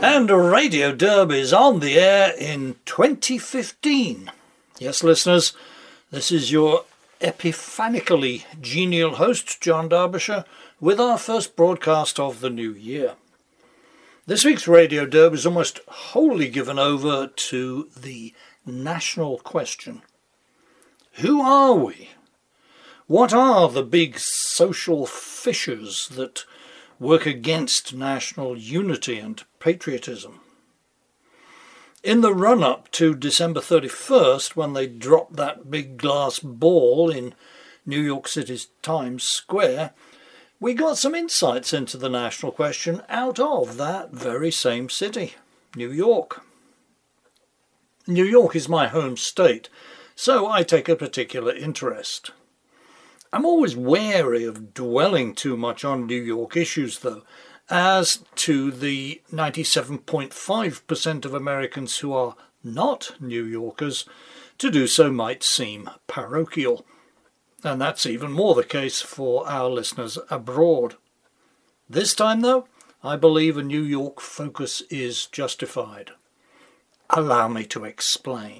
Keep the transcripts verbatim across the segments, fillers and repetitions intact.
And Radio Derb is on the air in twenty fifteen. Yes, listeners, this is your epiphanically genial host, John Derbyshire, with our first broadcast of the new year. This week's Radio Derb is almost wholly given over to the national question. Who are we? What are the big social fissures that work against national unity and patriotism? In the run-up to December thirty-first, when they dropped that big glass ball in New York City's Times Square, we got some insights into the national question out of that very same city, New York. New York is my home state, so I take a particular interest. I'm always wary of dwelling too much on New York issues, though, as to the ninety-seven point five percent of Americans who are not New Yorkers, to do so might seem parochial. And that's even more the case for our listeners abroad. This time, though, I believe a New York focus is justified. Allow me to explain.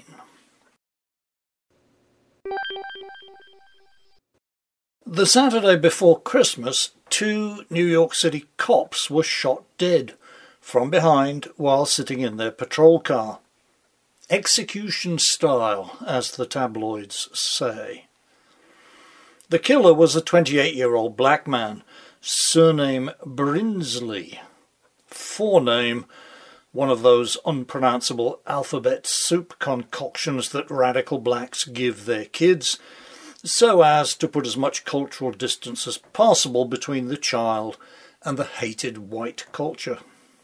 The Saturday before Christmas, two New York City cops were shot dead from behind while sitting in their patrol car. Execution style, as the tabloids say. The killer was a twenty-eight-year-old black man, surname Brinsley. Forename, one of those unpronounceable alphabet soup concoctions that radical blacks give their kids, so as to put as much cultural distance as possible between the child and the hated white culture.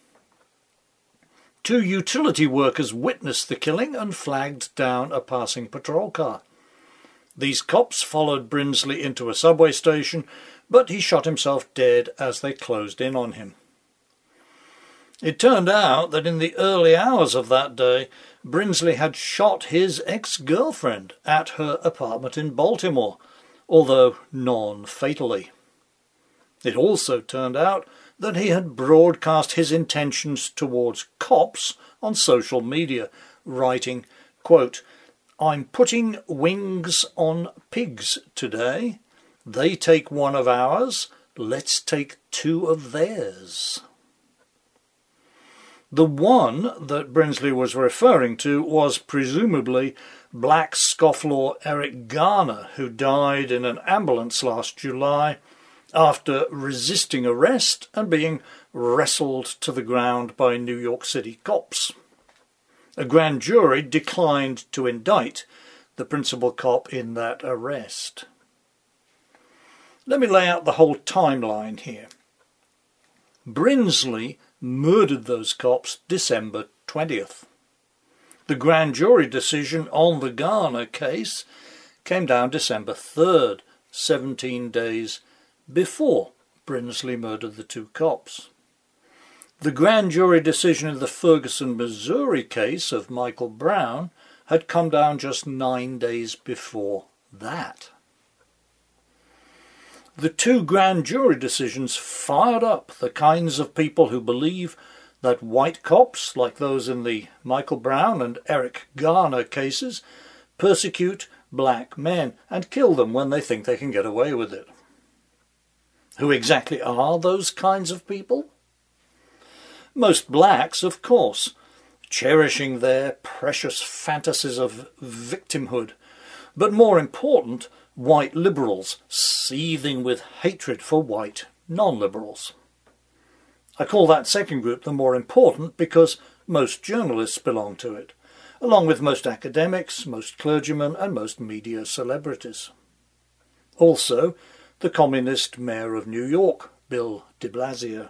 Two utility workers witnessed the killing and flagged down a passing patrol car. These cops followed Brinsley into a subway station, but he shot himself dead as they closed in on him. It turned out that in the early hours of that day, Brinsley had shot his ex-girlfriend at her apartment in Baltimore, although non-fatally. It also turned out that he had broadcast his intentions towards cops on social media, writing, quote, "I'm putting wings on pigs today. They take one of ours, let's take two of theirs." The one that Brinsley was referring to was presumably black scofflaw Eric Garner, who died in an ambulance last July after resisting arrest and being wrestled to the ground by New York City cops. A grand jury declined to indict the principal cop in that arrest. Let me lay out the whole timeline here. Brinsley murdered those cops December twentieth. The grand jury decision on the Garner case came down December third, seventeen days before Brinsley murdered the two cops. The grand jury decision in the Ferguson, Missouri case of Michael Brown had come down just nine days before that. The two grand jury decisions fired up the kinds of people who believe that white cops, like those in the Michael Brown and Eric Garner cases, persecute black men and kill them when they think they can get away with it. Who exactly are those kinds of people? Most blacks, of course, cherishing their precious fantasies of victimhood, but more important, white liberals seething with hatred for white non-liberals. I call that second group the more important because most journalists belong to it, along with most academics, most clergymen and most media celebrities. Also, the communist mayor of New York, Bill de Blasio.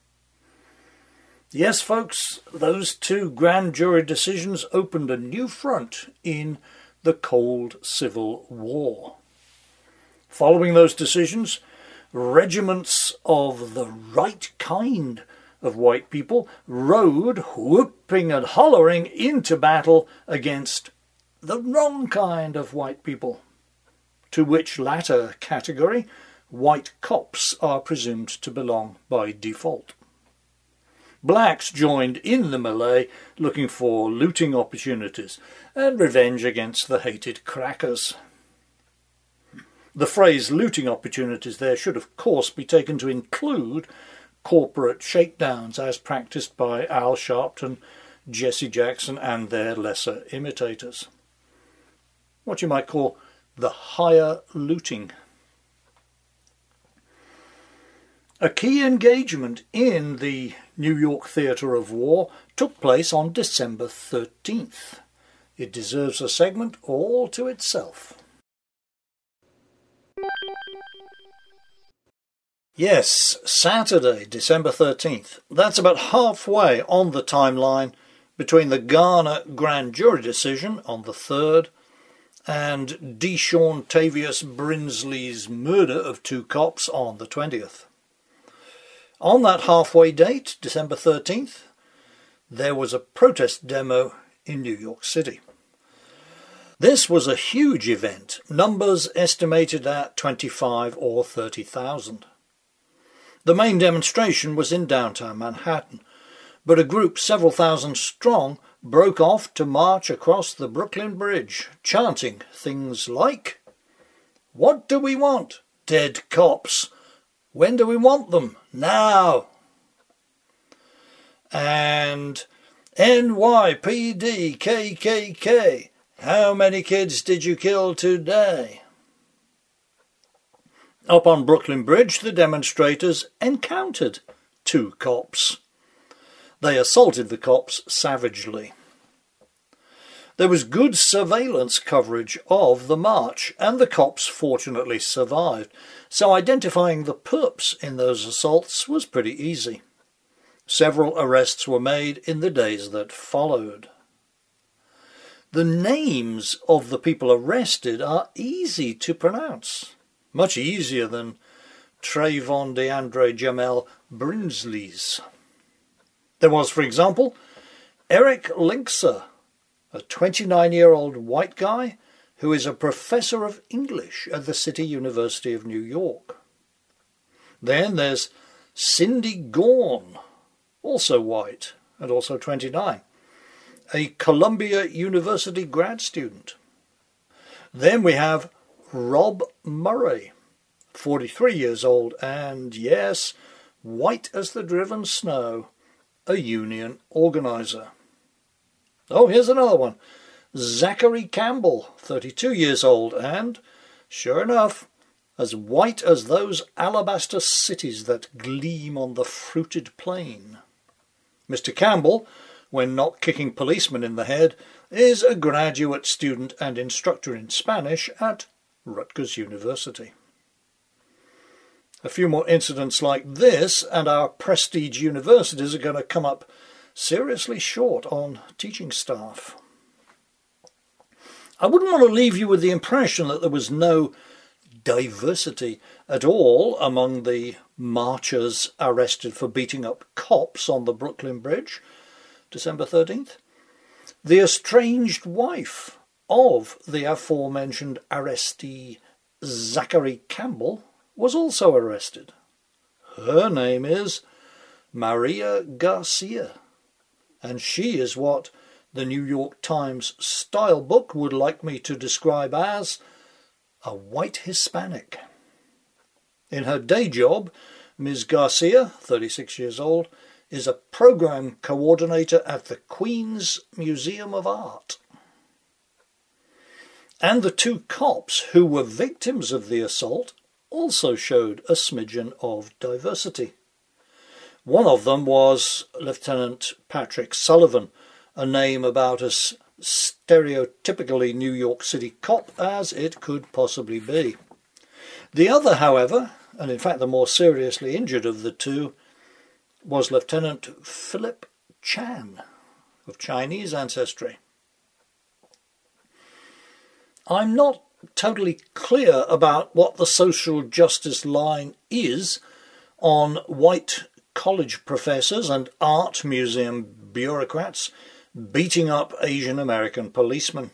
Yes, folks, those two grand jury decisions opened a new front in the Cold Civil War. Following those decisions, regiments of the right kind of white people rode, whooping and hollering, into battle against the wrong kind of white people, to which latter category white cops are presumed to belong by default. Blacks joined in the melee looking for looting opportunities and revenge against the hated crackers. The phrase looting opportunities there should of course be taken to include corporate shakedowns as practiced by Al Sharpton, Jesse Jackson and their lesser imitators. What you might call the higher looting. A key engagement in the New York theatre of war took place on December thirteenth. It deserves a segment all to itself. Yes, Saturday, December thirteenth. That's about halfway on the timeline between the Garner grand jury decision on the third and Deshaun Tavius Brinsley's murder of two cops on the twentieth. On that halfway date, December thirteenth, there was a protest demo in New York City. This was a huge event, numbers estimated at twenty-five or thirty thousand. The main demonstration was in downtown Manhattan, but a group several thousand strong broke off to march across the Brooklyn Bridge, chanting things like, "What do we want? Dead cops. When do we want them? Now!" And N Y P D K K K. How many kids did you kill today? Up on Brooklyn Bridge, the demonstrators encountered two cops. They assaulted the cops savagely. There was good surveillance coverage of the march, and the cops fortunately survived, so identifying the perps in those assaults was pretty easy. Several arrests were made in the days that followed. The names of the people arrested are easy to pronounce, much easier than Trayvon DeAndre Jamel Brinsley's. There was, for example, Eric Linkser, a twenty-nine-year-old white guy who is a professor of English at the City University of New York. Then there's Cindy Gorn, also white and also twenty-nine, a Columbia University grad student. Then we have Rob Murray, forty-three years old, and yes, white as the driven snow, a union organizer. Oh, here's another one. Zachary Campbell, thirty-two years old, and, sure enough, as white as those alabaster cities that gleam on the fruited plain. Mister Campbell, when not kicking policemen in the head, is a graduate student and instructor in Spanish at Rutgers University. A few more incidents like this, and our prestige universities are going to come up seriously short on teaching staff. I wouldn't want to leave you with the impression that there was no diversity at all among the marchers arrested for beating up cops on the Brooklyn Bridge, December thirteenth. The estranged wife of the aforementioned arrestee Zachary Campbell was also arrested. Her name is Maria Garcia, and she is what the New York Times style book would like me to describe as a white Hispanic. In her day job, Miz Garcia, thirty-six years old, is a program coordinator at the Queens Museum of Art. And the two cops who were victims of the assault also showed a smidgen of diversity. One of them was Lieutenant Patrick Sullivan, a name about as stereotypically New York City cop as it could possibly be. The other, however, and in fact the more seriously injured of the two, was Lieutenant Philip Chan, of Chinese ancestry. I'm not totally clear about what the social justice line is on white college professors and art museum bureaucrats beating up Asian American policemen.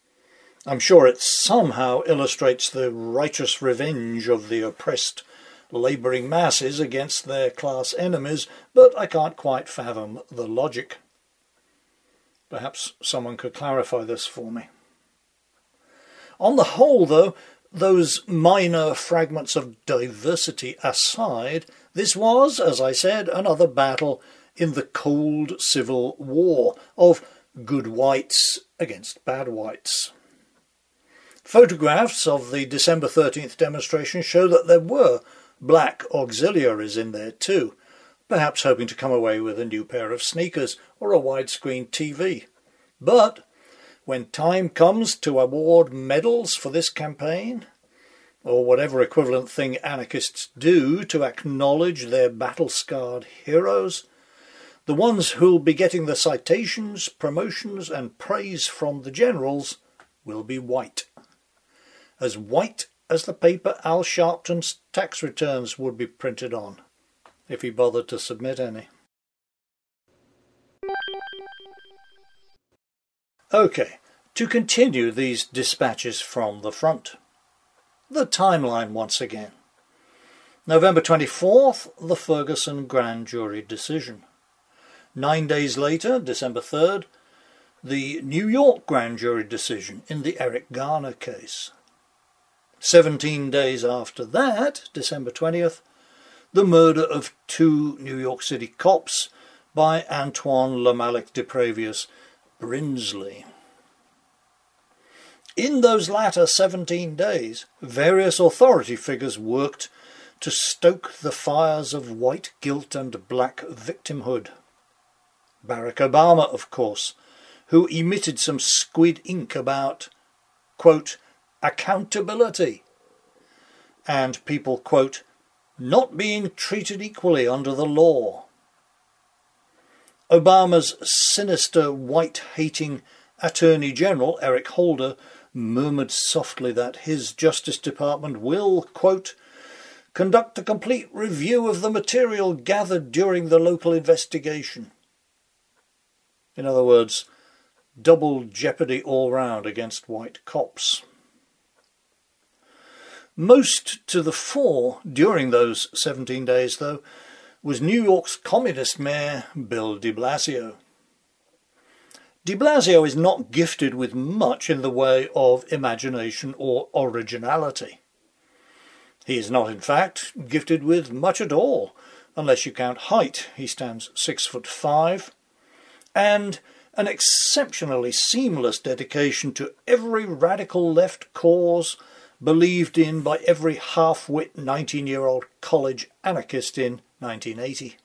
I'm sure it somehow illustrates the righteous revenge of the oppressed labouring masses against their class enemies, but I can't quite fathom the logic. Perhaps someone could clarify this for me. On the whole, though, those minor fragments of diversity aside, this was, as I said, another battle in the cold civil war of good whites against bad whites. Photographs of the December thirteenth demonstration show that there were black auxiliaries in there too, perhaps hoping to come away with a new pair of sneakers or a widescreen T V. But when time comes to award medals for this campaign, or whatever equivalent thing anarchists do to acknowledge their battle-scarred heroes, the ones who'll be getting the citations, promotions and praise from the generals will be white. As white as the paper Al Sharpton's tax returns would be printed on, if he bothered to submit any. OK, to continue these dispatches from the front. The timeline once again. November twenty-fourth, the Ferguson grand jury decision. Nine days later, December third, the New York grand jury decision in the Eric Garner case. Seventeen days after that, December twentieth, the murder of two New York City cops by Antoine Lamalic Depravius Brinsley. In those latter seventeen days, various authority figures worked to stoke the fires of white guilt and black victimhood. Barack Obama, of course, who emitted some squid ink about, quote, accountability, and people, quote, not being treated equally under the law. Obama's sinister, white-hating Attorney General, Eric Holder, murmured softly that his Justice Department will, quote, conduct a complete review of the material gathered during the local investigation. In other words, double jeopardy all round against white cops. Most to the fore during those seventeen days, though, was New York's communist mayor, Bill de Blasio. De Blasio is not gifted with much in the way of imagination or originality. He is not, in fact, gifted with much at all, unless you count height. He stands six foot five, and an exceptionally seamless dedication to every radical left cause believed in by every half-wit nineteen-year-old college anarchist in nineteen eighty.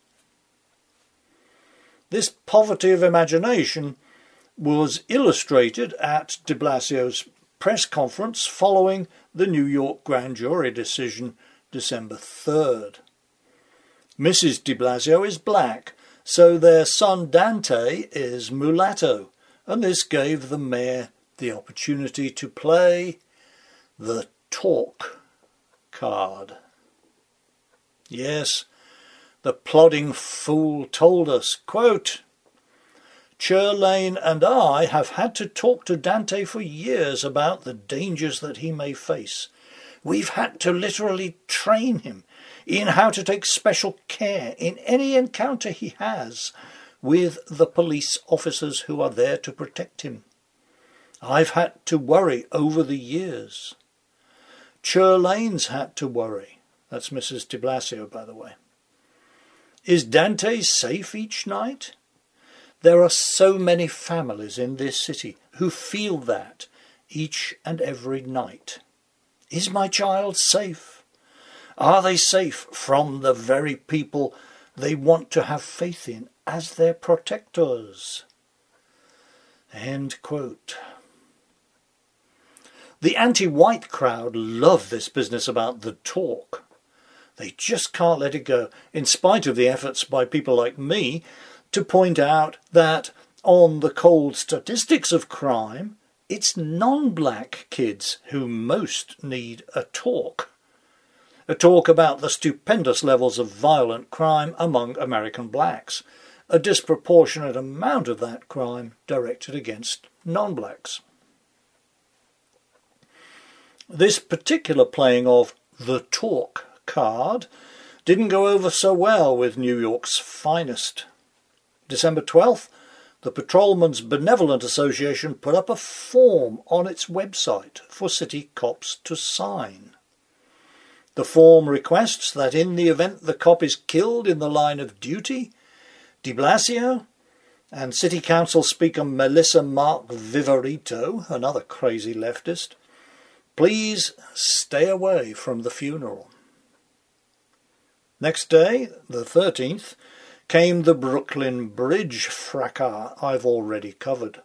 This poverty of imagination was illustrated at de Blasio's press conference following the New York grand jury decision December third. Missus de Blasio is black, so their son Dante is mulatto, and this gave the mayor the opportunity to play the talk card. Yes, the plodding fool told us, quote, Churlane and I have had to talk to Dante for years about the dangers that he may face. We've had to literally train him in how to take special care in any encounter he has with the police officers who are there to protect him. I've had to worry over the years. Churlane's had to worry. That's Missus de Blasio, by the way. Is Dante safe each night? There are so many families in this city who feel that each and every night. Is my child safe? Are they safe from the very people they want to have faith in as their protectors? End quote. The anti-white crowd love this business about the talk. They just can't let it go, in spite of the efforts by people like me to point out that on the cold statistics of crime, it's non-black kids who most need a talk. A talk about the stupendous levels of violent crime among American blacks, a disproportionate amount of that crime directed against non-blacks. This particular playing of the talk card didn't go over so well with New York's finest. December twelfth, the Patrolmen's Benevolent Association put up a form on its website for city cops to sign. The form requests that in the event the cop is killed in the line of duty, de Blasio and City Council Speaker Melissa Mark Viverito, another crazy leftist, please stay away from the funeral. Next day, the thirteenth, came the Brooklyn Bridge fracas I've already covered.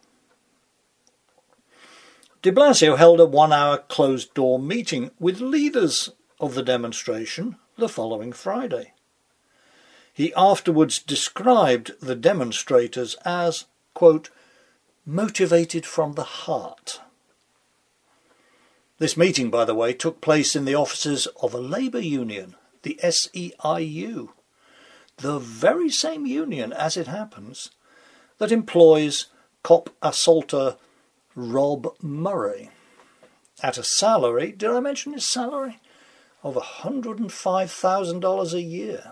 De Blasio held a one-hour closed-door meeting with leaders of the demonstration the following Friday. He afterwards described the demonstrators as, quote, motivated from the heart. This meeting, by the way, took place in the offices of a labour union, the S E I U, the very same union, as it happens, that employs cop assaulter Rob Murray at a salary, did I mention his salary, of one hundred five thousand dollars a year.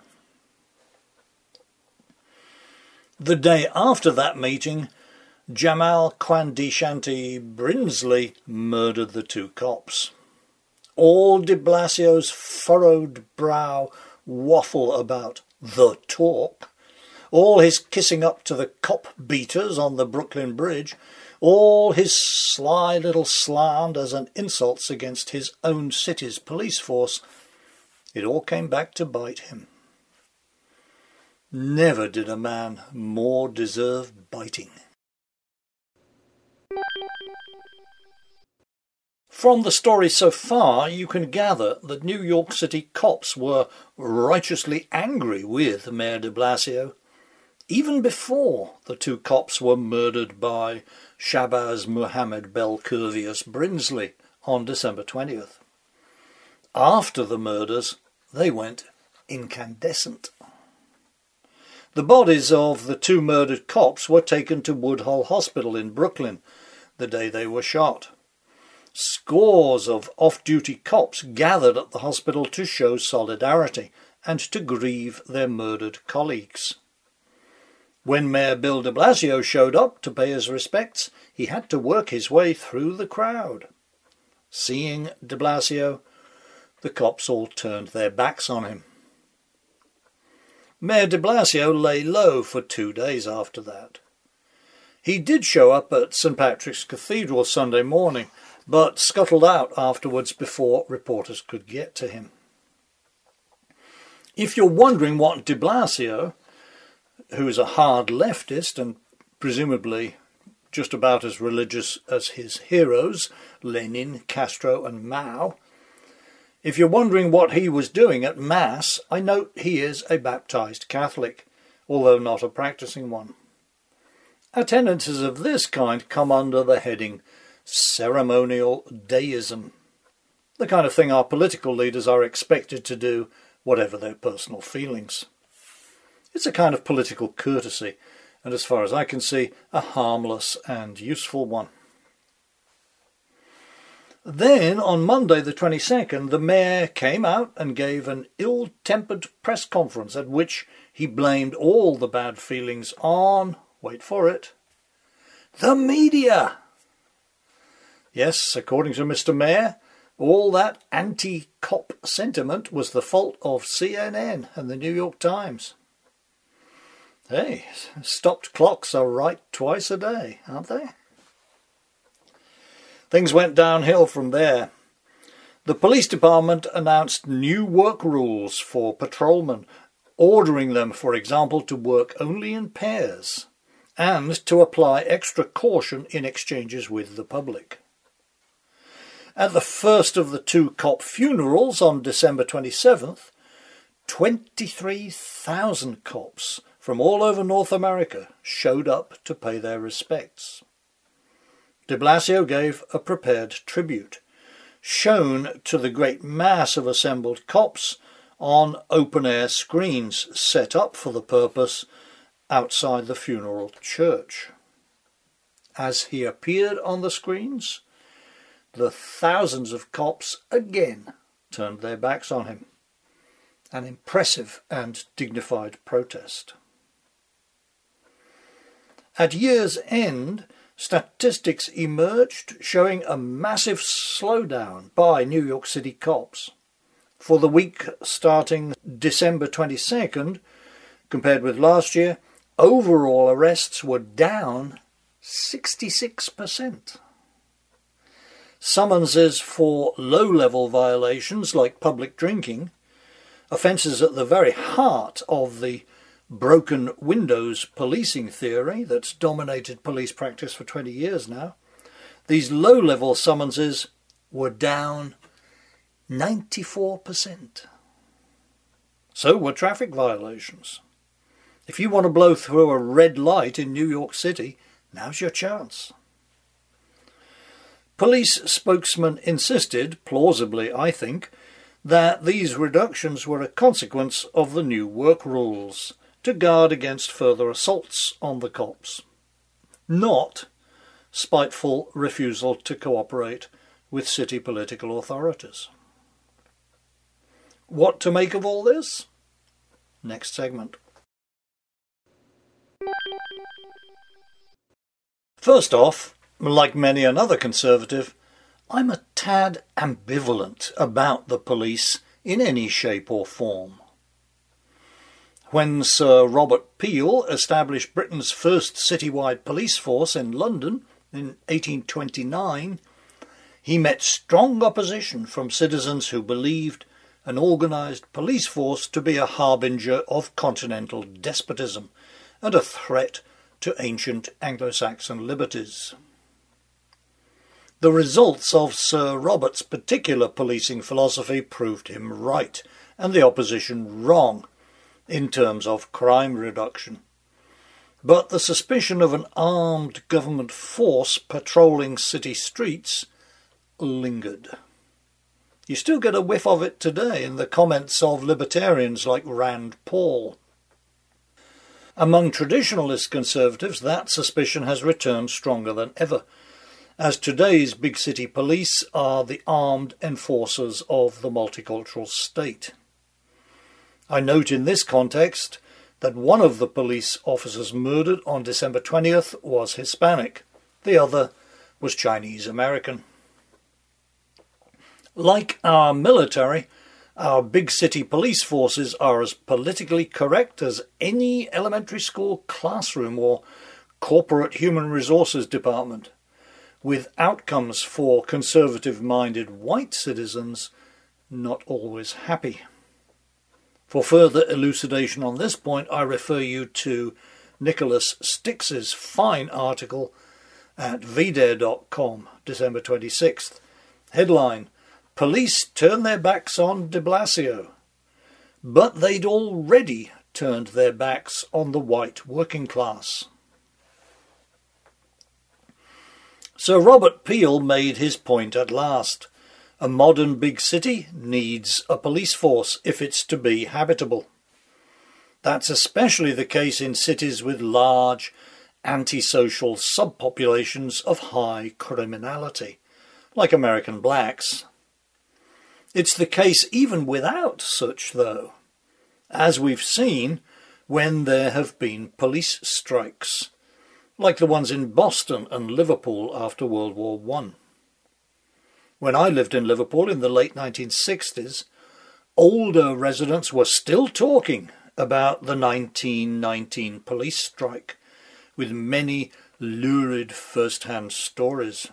The day after that meeting, Jamal Quandishanti Brinsley murdered the two cops. All de Blasio's furrowed brow waffle about the talk, all his kissing up to the cop beaters on the Brooklyn Bridge, all his sly little slanders and insults against his own city's police force, it all came back to bite him. Never did a man more deserve biting. From the story so far, you can gather that New York City cops were righteously angry with Mayor de Blasio, even before the two cops were murdered by Shabazz Muhammad Belkurvius Brinsley on December twentieth. After the murders, they went incandescent. The bodies of the two murdered cops were taken to Woodhull Hospital in Brooklyn the day they were shot. Scores of off-duty cops gathered at the hospital to show solidarity and to grieve their murdered colleagues. When Mayor Bill de Blasio showed up to pay his respects, he had to work his way through the crowd. Seeing de Blasio, the cops all turned their backs on him. Mayor de Blasio lay low for two days after that. He did show up at Saint Patrick's Cathedral Sunday morning, but scuttled out afterwards before reporters could get to him. If you're wondering what de Blasio, who is a hard leftist and presumably just about as religious as his heroes, Lenin, Castro and Mao, if you're wondering what he was doing at Mass, I note he is a baptized Catholic, although not a practicing one. Attendances of this kind come under the heading ceremonial deism, the kind of thing our political leaders are expected to do, whatever their personal feelings. It's a kind of political courtesy, and as far as I can see, a harmless and useful one. Then, on Monday the twenty-second, the mayor came out and gave an ill-tempered press conference at which he blamed all the bad feelings on, wait for it, the media. Yes, according to Mister Mayor, all that anti-cop sentiment was the fault of C N N and the New York Times. Hey, stopped clocks are right twice a day, aren't they? Things went downhill from there. The police department announced new work rules for patrolmen, ordering them, for example, to work only in pairs and to apply extra caution in exchanges with the public. At the first of the two cop funerals on December twenty-seventh, twenty-three thousand cops from all over North America showed up to pay their respects. De Blasio gave a prepared tribute, shown to the great mass of assembled cops on open-air screens set up for the purpose outside the funeral church. As he appeared on the screens, the thousands of cops again turned their backs on him. an impressive and dignified protest. At year's end, statistics emerged showing a massive slowdown by New York City cops. For the week starting December twenty-second, compared with last year, overall arrests were down sixty-six percent. Summonses for low-level violations like public drinking, offences at the very heart of the broken windows policing theory that's dominated police practice for twenty years now, these low-level summonses were down ninety-four percent. So were traffic violations. If you want to blow through a red light in New York City, now's your chance. Police spokesmen insisted, plausibly I think, that these reductions were a consequence of the new work rules to guard against further assaults on the cops, not spiteful refusal to cooperate with city political authorities. What to make of all this? Next segment. First off, like many another Conservative, I'm a tad ambivalent about the police in any shape or form. When Sir Robert Peel established Britain's first citywide police force in London in eighteen twenty-nine, he met strong opposition from citizens who believed an organised police force to be a harbinger of continental despotism and a threat to ancient Anglo-Saxon liberties. The results of Sir Robert's particular policing philosophy proved him right, and the opposition wrong, in terms of crime reduction. But the suspicion of an armed government force patrolling city streets lingered. You still get a whiff of it today in the comments of libertarians like Rand Paul. Among traditionalist Conservatives, that suspicion has returned stronger than ever, as today's big city police are the armed enforcers of the multicultural state. I note in this context that one of the police officers murdered on December twentieth was Hispanic, the other was Chinese American. Like our military, our big city police forces are as politically correct as any elementary school classroom or corporate human resources department, with outcomes for conservative-minded white citizens not always happy. For further elucidation on this point, I refer you to Nicholas Stix's fine article at v dare dot com, December twenty-sixth. Headline: Police turn their backs on de Blasio, but they'd already turned their backs on the white working class. Sir Robert Peel made his point at last. A modern big city needs a police force if it's to be habitable. That's especially the case in cities with large, antisocial subpopulations of high criminality, like American blacks. It's the case even without such, though, as we've seen when there have been police strikes, like the ones in Boston and Liverpool after World War One. When I lived in Liverpool in the late nineteen sixties, older residents were still talking about the nineteen nineteen police strike, with many lurid first-hand stories.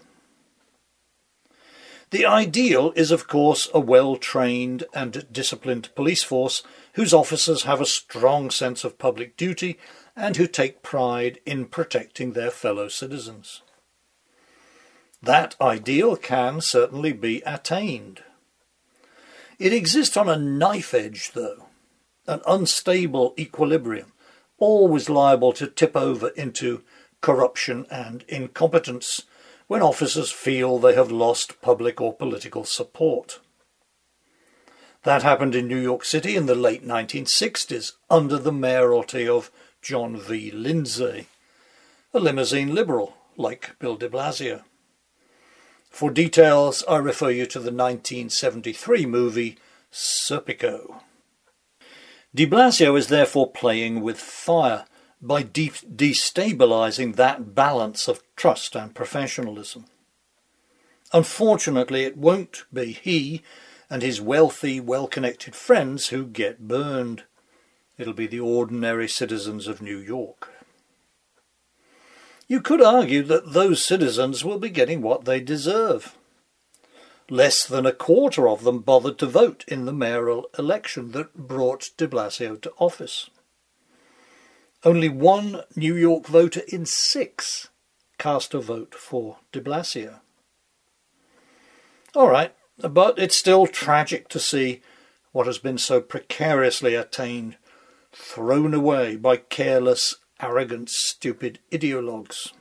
The ideal is, of course, a well-trained and disciplined police force whose officers have a strong sense of public duty and who take pride in protecting their fellow citizens. That ideal can certainly be attained. It exists on a knife edge, though, an unstable equilibrium, always liable to tip over into corruption and incompetence when officers feel they have lost public or political support. That happened in New York City in the late nineteen sixties under the mayoralty of John V. Lindsay, a limousine liberal like Bill de Blasio. For details, I refer you to the nineteen seventy-three movie Serpico. De Blasio is therefore playing with fire by de- destabilising that balance of trust and professionalism. Unfortunately, it won't be he and his wealthy, well-connected friends who get burned. It'll be the ordinary citizens of New York. You could argue that those citizens will be getting what they deserve. Less than a quarter of them bothered to vote in the mayoral election that brought de Blasio to office. Only one New York voter in six cast a vote for de Blasio. All right, but it's still tragic to see what has been so precariously attained thrown away by careless, arrogant, stupid ideologues.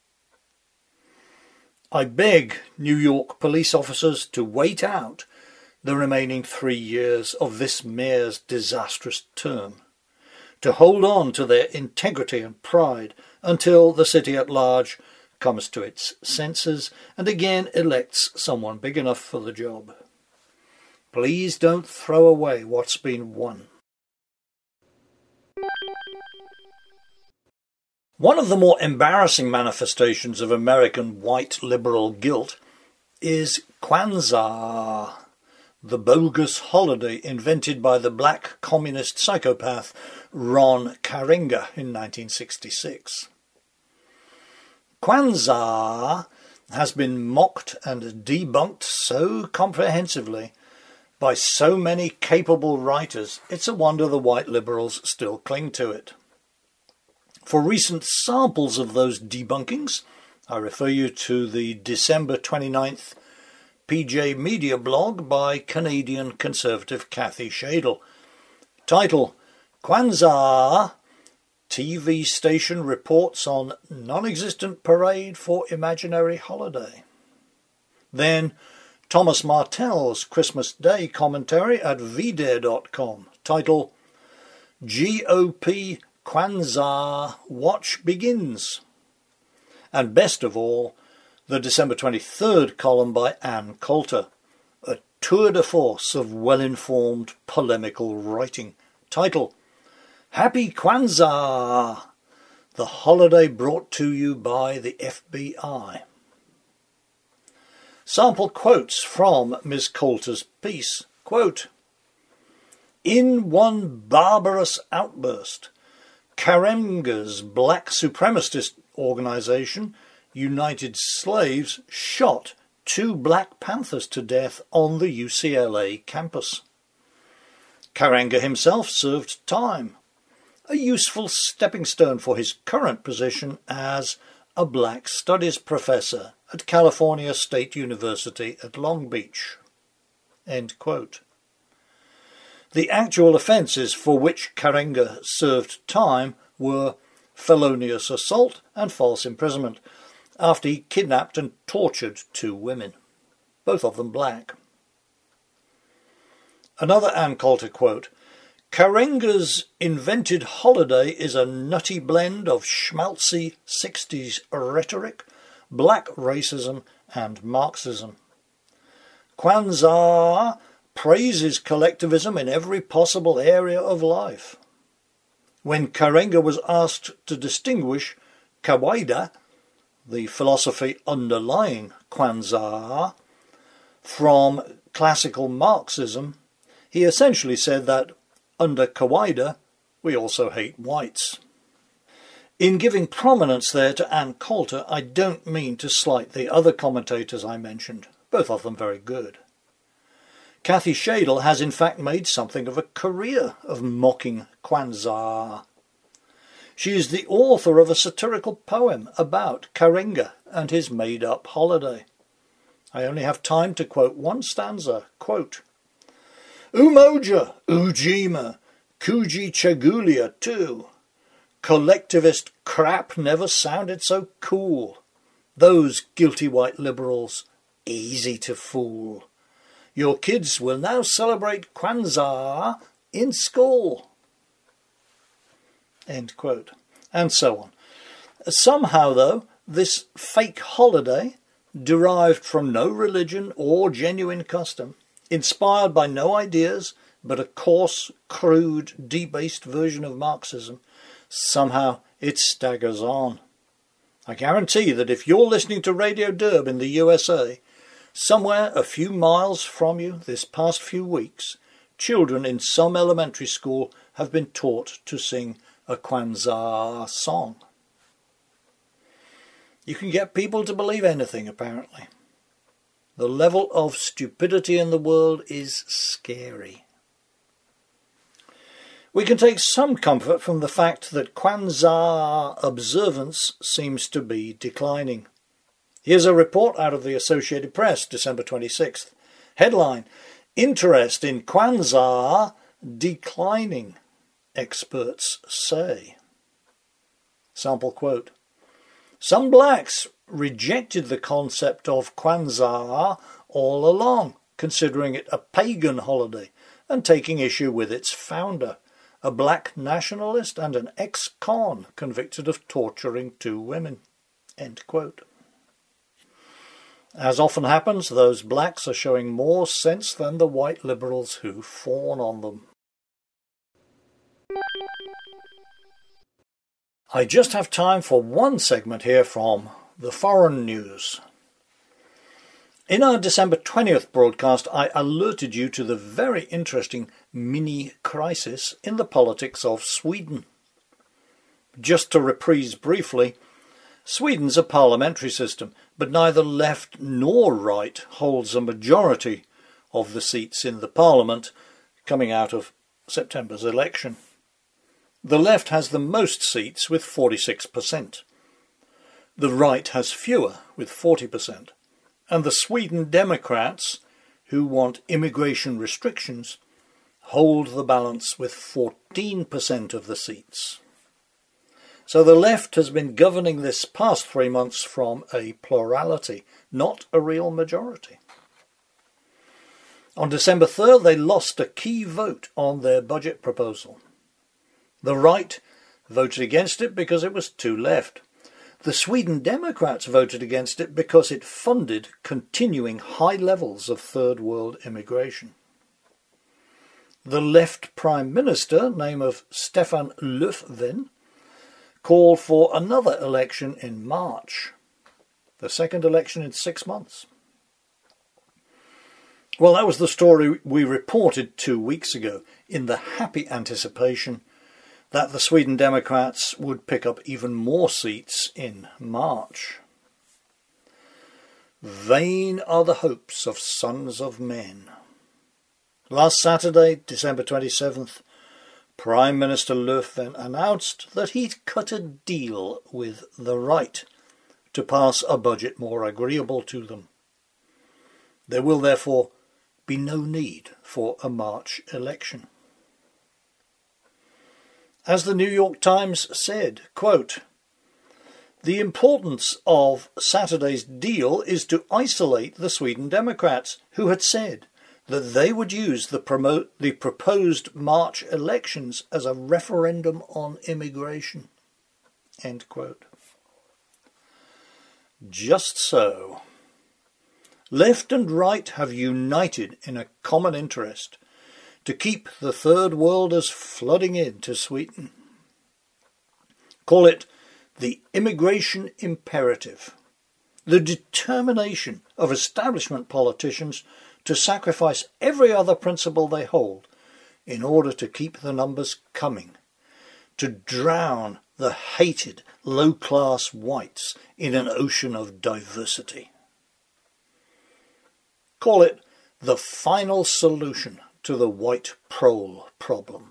I beg New York police officers to wait out the remaining three years of this mayor's disastrous term, to hold on to their integrity and pride until the city at large comes to its senses and again elects someone big enough for the job. Please don't throw away what's been won. One of the more embarrassing manifestations of American white liberal guilt is Kwanzaa, the bogus holiday invented by the black communist psychopath Ron Karenga in nineteen sixty-six. Kwanzaa has been mocked and debunked so comprehensively by so many capable writers, it's a wonder the white liberals still cling to it. For recent samples of those debunkings, I refer you to the December twenty-ninth P J Media blog by Canadian conservative Kathy Shadle. Title: Kwanzaa, T V station reports on non-existent parade for imaginary holiday. Then Thomas Martell's Christmas Day commentary at v dare dot com. Title: G O P Kwanzaa Watch Begins. And best of all, the December twenty-third column by Ann Coulter, a tour de force of well-informed polemical writing. Title: Happy Kwanzaa, the holiday brought to you by the F B I. Sample quotes from Miss Coulter's piece. Quote: In one barbarous outburst, Karenga's black supremacist organisation, United Slaves, shot two Black Panthers to death on the U C L A campus. Karenga himself served time, a useful stepping stone for his current position as a Black Studies professor at California State University at Long Beach. End quote. The actual offences for which Karenga served time were felonious assault and false imprisonment, after he kidnapped and tortured two women, both of them black. Another Ann Coulter quote: Karenga's invented holiday is a nutty blend of schmaltzy sixties rhetoric, black racism and Marxism. Kwanzaa praises collectivism in every possible area of life. When Karenga was asked to distinguish Kawaida, the philosophy underlying Kwanzaa, from classical Marxism, he essentially said that under Kawaida we also hate whites. In giving prominence there to Ann Coulter, I don't mean to slight the other commentators I mentioned, both of them very good. Kathy Shadle has in fact made something of a career of mocking Kwanzaa. She is the author of a satirical poem about Karenga and his made-up holiday. I only have time to quote one stanza. Quote: Umoja, Ujima, Kuji Chagulia too. Collectivist crap never sounded so cool. Those guilty white liberals, easy to fool. Your kids will now celebrate Kwanzaa in school. End quote. And so on. Somehow, though, this fake holiday, derived from no religion or genuine custom, inspired by no ideas, but a coarse, crude, debased version of Marxism, somehow it staggers on. I guarantee that if you're listening to Radio Derb in the U S A, somewhere a few miles from you this past few weeks, children in some elementary school have been taught to sing a Kwanzaa song. You can get people to believe anything, apparently. The level of stupidity in the world is scary. We can take some comfort from the fact that Kwanzaa observance seems to be declining. Here's a report out of the Associated Press, December twenty-sixth. Headline: Interest in Kwanzaa declining, experts say. Sample quote: Some blacks rejected the concept of Kwanzaa all along, considering it a pagan holiday and taking issue with its founder, a black nationalist and an ex-con convicted of torturing two women. End quote. As often happens, those blacks are showing more sense than the white liberals who fawn on them. I just have time for one segment here from the foreign news. In our December twentieth broadcast, I alerted you to the very interesting mini-crisis in the politics of Sweden. Just to reprise briefly, Sweden's a parliamentary system, but neither left nor right holds a majority of the seats in the parliament coming out of September's election. The left has the most seats with forty-six percent. The right has fewer with forty percent. And the Sweden Democrats, who want immigration restrictions, hold the balance with fourteen percent of the seats. So the left has been governing this past three months from a plurality, not a real majority. On December third, they lost a key vote on their budget proposal. The right voted against it because it was too left. The Sweden Democrats voted against it because it funded continuing high levels of third world immigration. The left Prime Minister, name of Stefan Löfven, called for another election in March, the second election in six months. Well, that was the story we reported two weeks ago, in the happy anticipation that the Sweden Democrats would pick up even more seats in March. Vain are the hopes of sons of men. Last Saturday, December twenty-seventh, Prime Minister Löfven announced that he'd cut a deal with the right to pass a budget more agreeable to them. There will therefore be no need for a March election. As the New York Times said, quote, "The importance of Saturday's deal is to isolate the Sweden Democrats, who had said that they would use the, promote, the proposed March elections as a referendum on immigration." End quote. Just so. Left and right have united in a common interest to keep the third worlders flooding into Sweden. Call it the immigration imperative, the determination of establishment politicians to sacrifice every other principle they hold in order to keep the numbers coming, to drown the hated low-class whites in an ocean of diversity. Call it the final solution to the white prole problem.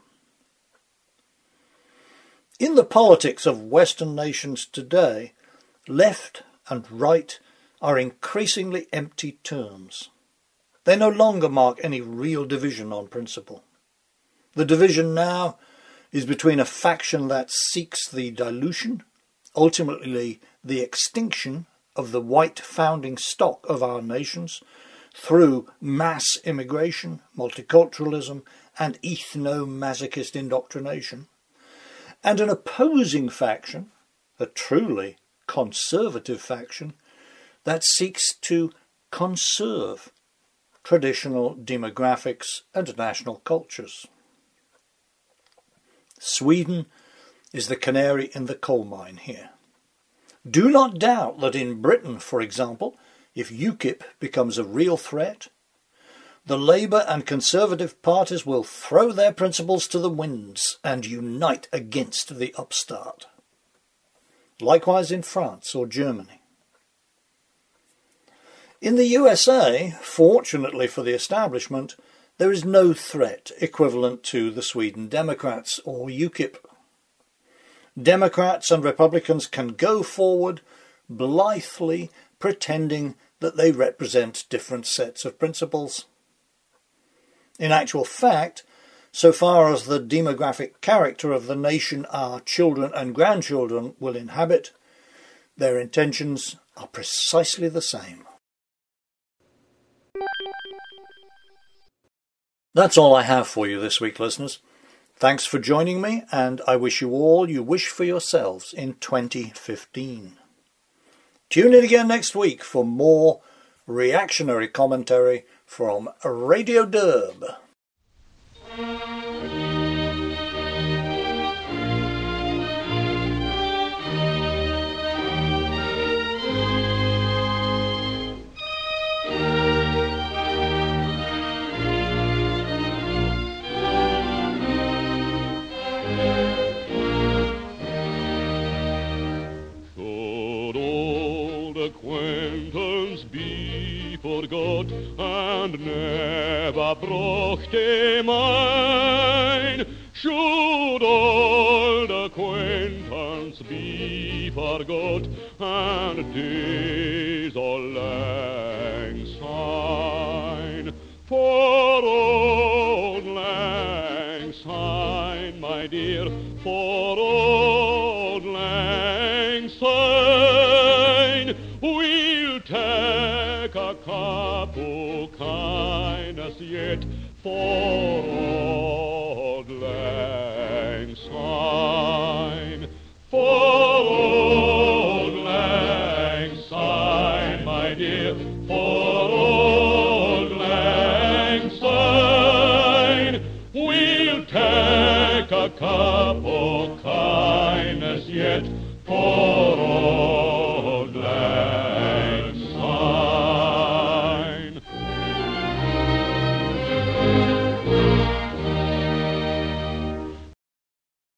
In the politics of Western nations today, left and right are increasingly empty terms. They no longer mark any real division on principle. The division now is between a faction that seeks the dilution, ultimately the extinction, of the white founding stock of our nations through mass immigration, multiculturalism, and ethno-masochist indoctrination, and an opposing faction, a truly conservative faction, that seeks to conserve, traditional demographics and national cultures. Sweden is the canary in the coal mine here. Do not doubt that in Britain, for example, if UKIP becomes a real threat, the Labour and Conservative parties will throw their principles to the winds and unite against the upstart. Likewise in France or Germany. In the U S A, fortunately for the establishment, there is no threat equivalent to the Sweden Democrats or UKIP. Democrats and Republicans can go forward blithely pretending that they represent different sets of principles. In actual fact, so far as the demographic character of the nation our children and grandchildren will inhabit, their intentions are precisely the same. That's all I have for you this week, listeners. Thanks for joining me, and I wish you all you wish for yourselves in twenty fifteen. Tune in again next week for more reactionary commentary from Radio Derb. Acquaintance be forgot and never brochte mine. Should old acquaintance be forgot and days all lang syne, for old lang syne, my dear, for old lang syne, we'll take a cup o' kindness yet for old lang syne, for old lang syne, my dear, for old lang syne, we'll take a cup o' kindness yet for old